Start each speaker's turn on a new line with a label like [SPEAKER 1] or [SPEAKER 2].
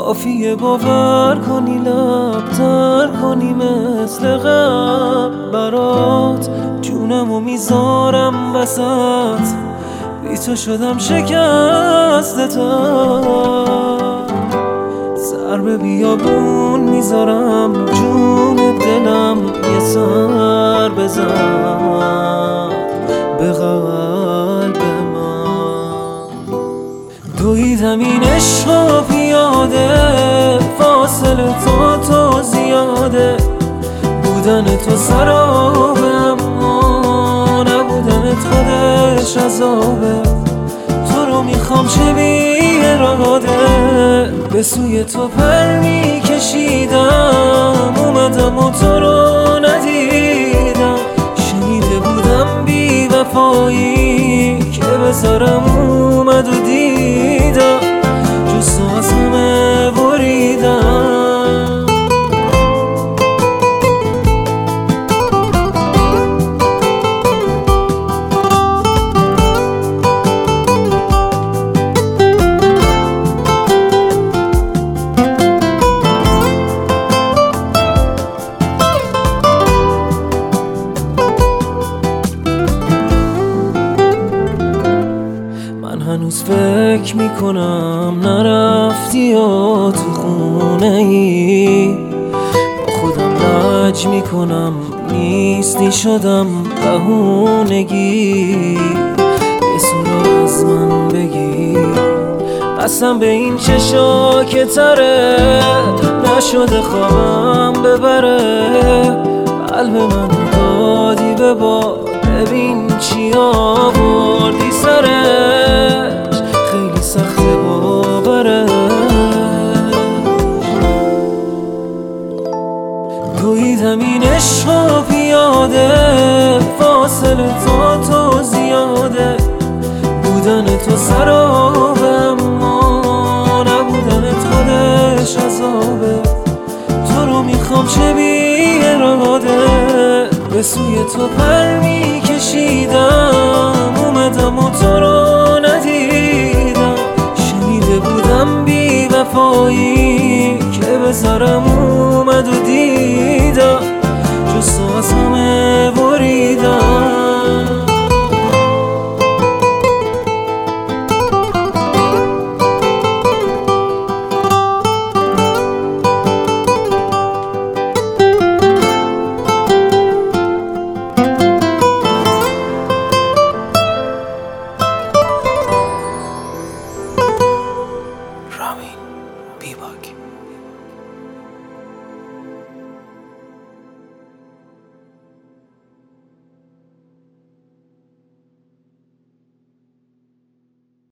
[SPEAKER 1] کافیه باور کنی لب تر کنی مثل قبل برات جونمو میذارم وسط بی تو شدم شکستتم سر به بیابون میذارم جون دلم یه سر بزن به قلب من دویدم این عشقا پیاده فاصله تو زیاده بودن تو سرابه اما نبودنت خودش عذابه تو رو میخوام چه بی اراده به سوی تو پر میکشیدم اومدم و تو رو ندیدم شنیده بودم بی وفایی که به سرم اومد و دیدم جز تو از همه بریدم هنوز فکر میکنم نرفتی یا تو خونه ای با خودم لج میکنم نیستی شدم بهونگی یه سورا از من بگی قسم به این چشا که تره نشده خوابم ببره قلب من دادی به باد ببین چی آوردی سرش خیلی سخته باورش دویدم این عشقا پیاده فاصله تو زیاده بودن تو سرابه اما نبودنت خودش عذابه تو رو میخوام چه بی اراده به سوی تو پر میکشیدم اومدم و تو رو ندیدم شنیده بودم بی وفایی که به سرم اومد و دیدم جز تو از همه